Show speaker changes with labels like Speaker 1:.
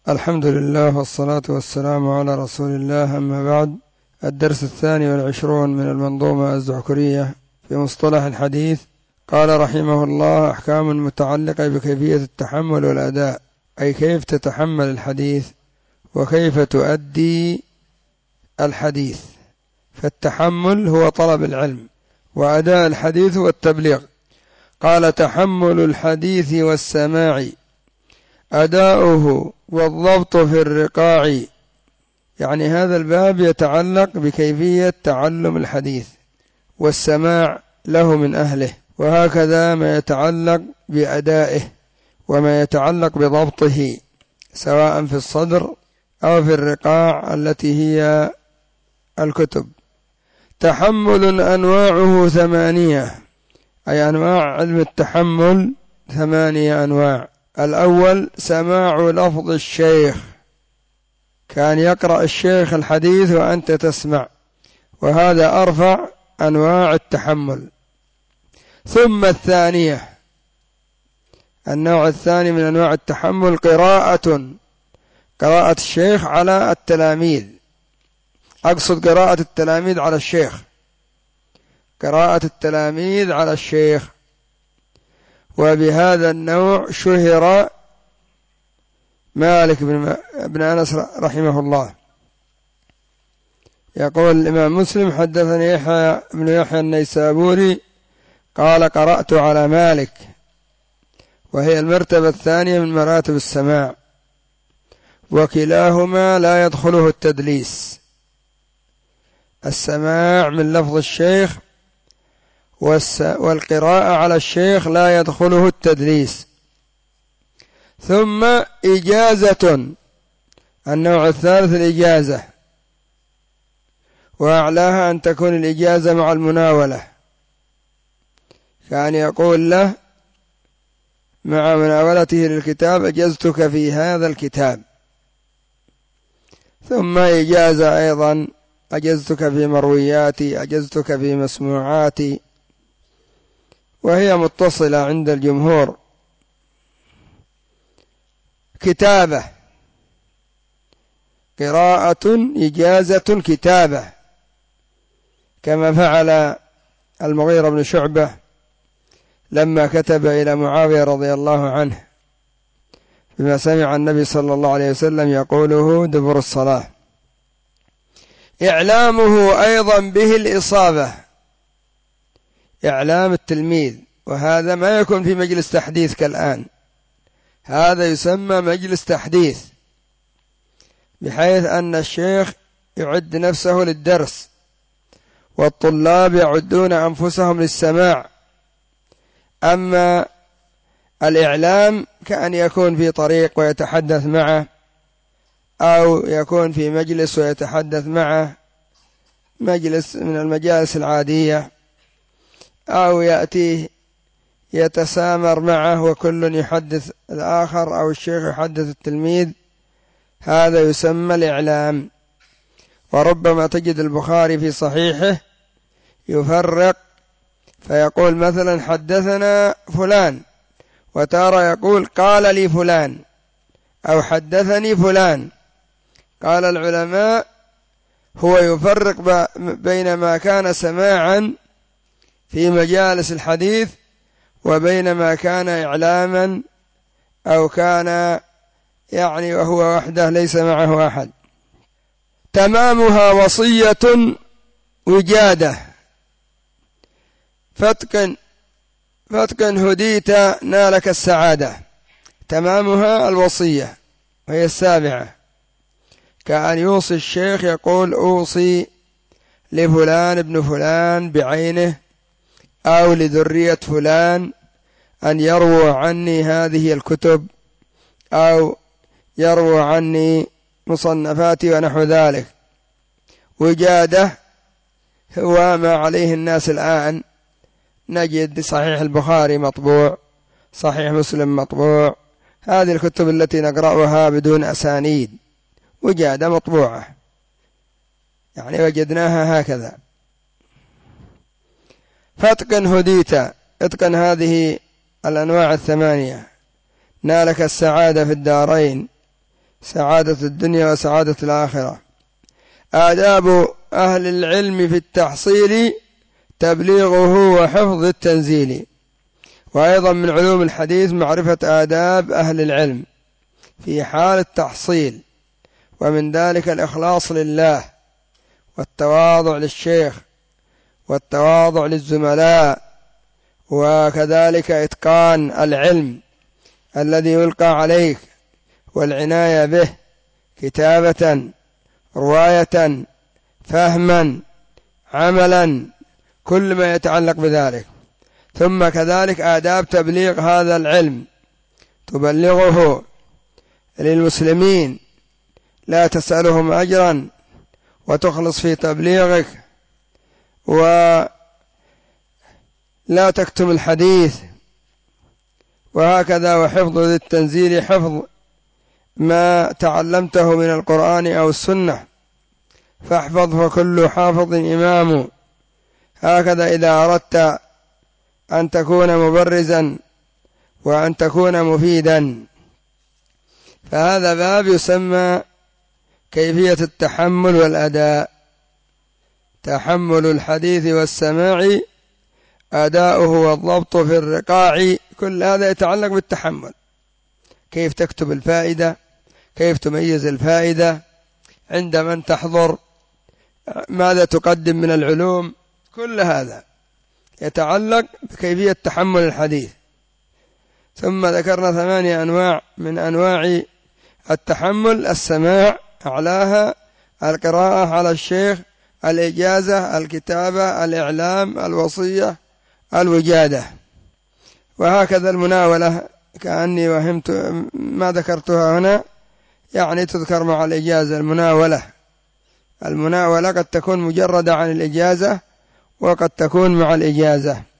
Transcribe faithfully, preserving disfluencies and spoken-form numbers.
Speaker 1: الحمد لله والصلاة والسلام على رسول الله، أما بعد. الدرس الثاني والعشرون من المنظومة الزعكرية في مصطلح الحديث. قال رحمه الله: أحكام متعلقة بكيفية التحمل والأداء، أي كيف تتحمل الحديث وكيف تؤدي الحديث. فالتحمل هو طلب العلم، وأداء الحديث هو التبليغ. قال: تحمل الحديث والسماع أداؤه والضبط في الرقاع. يعني هذا الباب يتعلق بكيفية تعلم الحديث والسماع له من أهله، وهكذا ما يتعلق بأدائه وما يتعلق بضبطه، سواء في الصدر أو في الرقاع التي هي الكتب. تحمل أنواعه ثمانية، أي أنواع علم التحمل ثمانية أنواع. الأول سماع لفظ الشيخ، كان يقرأ الشيخ الحديث وأنت تسمع، وهذا أرفع أنواع التحمل. ثم الثانية، النوع الثاني من أنواع التحمل قراءة قراءة الشيخ على التلاميذ، أقصد قراءة التلاميذ على الشيخ، قراءة التلاميذ على الشيخ. وبهذا النوع شهر مالك بن أنس رحمه الله. يقول الإمام مسلم: حدثني يحيى بن يحيى النيسابوري قال: قرأت على مالك، وهي المرتبة الثانية من مراتب السماع، وكلاهما لا يدخله التدليس. السماع من لفظ الشيخ والقراءة على الشيخ لا يدخله التدليس. ثم إجازة، النوع الثالث الإجازة، وأعلاها أن تكون الإجازة مع المناولة، كان يقول له مع مناولته للكتاب: أجزتك في هذا الكتاب. ثم إجازة أيضا: أجزتك في مروياتي، أجزتك في مسموعاتي، وهي متصلة عند الجمهور. كتابة، قراءة إجازة كتابة، كما فعل المغيرة بن شعبة لما كتب إلى معاوية رضي الله عنه بما سمع النبي صلى الله عليه وسلم يقوله دبر الصلاة. إعلامه أيضا به الإصابة، إعلام التلميذ، وهذا ما يكون في مجلس تحديث كالآن، هذا يسمى مجلس تحديث، بحيث أن الشيخ يعد نفسه للدرس والطلاب يعدون أنفسهم للسماع. أما الإعلام كأن يكون في طريق ويتحدث معه، أو يكون في مجلس ويتحدث معه، مجلس من المجالس العادية، أو يأتيه يتسامر معه وكل يحدث الآخر، أو الشيخ يحدث التلميذ، هذا يسمى الإعلام. وربما تجد البخاري في صحيحه يفرق فيقول مثلا: حدثنا فلان، وتارة يقول: قال لي فلان، أو حدثني فلان. قال العلماء: هو يفرق بين ما كان سماعا في مجالس الحديث وبين ما كان إعلاما، أو كان يعني وهو وحده ليس معه أحد. تمامها وصية وجادة، فتقن فتقن هديت نالك السعادة. تمامها الوصية، وهي السابعة، كأن يوصي الشيخ يقول: أوصي لفلان ابن فلان بعينه أو لذرية فلان أن يروى عني هذه الكتب، أو يروى عني مصنفاتي ونحو ذلك. وجادة هو ما عليه الناس الآن، نجد صحيح البخاري مطبوع، صحيح مسلم مطبوع، هذه الكتب التي نقرأها بدون أسانيد وجادة مطبوعة، يعني وجدناها هكذا. فاتقن هديت، اتقن هذه الأنواع الثمانية، نالك السعادة في الدارين، سعادة الدنيا وسعادة الآخرة. آداب أهل العلم في التحصيل تبليغه وحفظ التنزيل. وأيضا من علوم الحديث معرفة آداب أهل العلم في حال التحصيل، ومن ذلك الإخلاص لله والتواضع للشيخ والتواضع للزملاء، وكذلك إتقان العلم الذي يلقى عليك والعناية به كتابة رواية فهما عملا، كل ما يتعلق بذلك. ثم كذلك آداب تبليغ هذا العلم، تبلغه للمسلمين، لا تسألهم أجرا وتخلص في تبليغك، ولا تكتم الحديث. وهكذا وحفظ ذي التنزيل حفظ ما تعلمته من القرآن أو السنة، فاحفظ فكل حافظ إمام. هكذا إذا أردت أن تكون مبرزا وأن تكون مفيدا. فهذا باب يسمى كيفية التحمل والأداء. تحمل الحديث والسماع، أداؤه والضبط في الرقاع، كل هذا يتعلق بالتحمل. كيف تكتب الفائدة، كيف تميز الفائدة عند من تحضر، ماذا تقدم من العلوم، كل هذا يتعلق بكيفية تحمل الحديث. ثم ذكرنا ثمانية أنواع من أنواع التحمل: السماع أعلاها، القراءة على الشيخ، الإجازة، الكتابة، الإعلام، الوصية، الوجادة. وهكذا المناولة، كأني وهمت ما ذكرتها هنا، يعني تذكر مع الإجازة. المناولة المناولة قد تكون مجردة عن الإجازة وقد تكون مع الإجازة.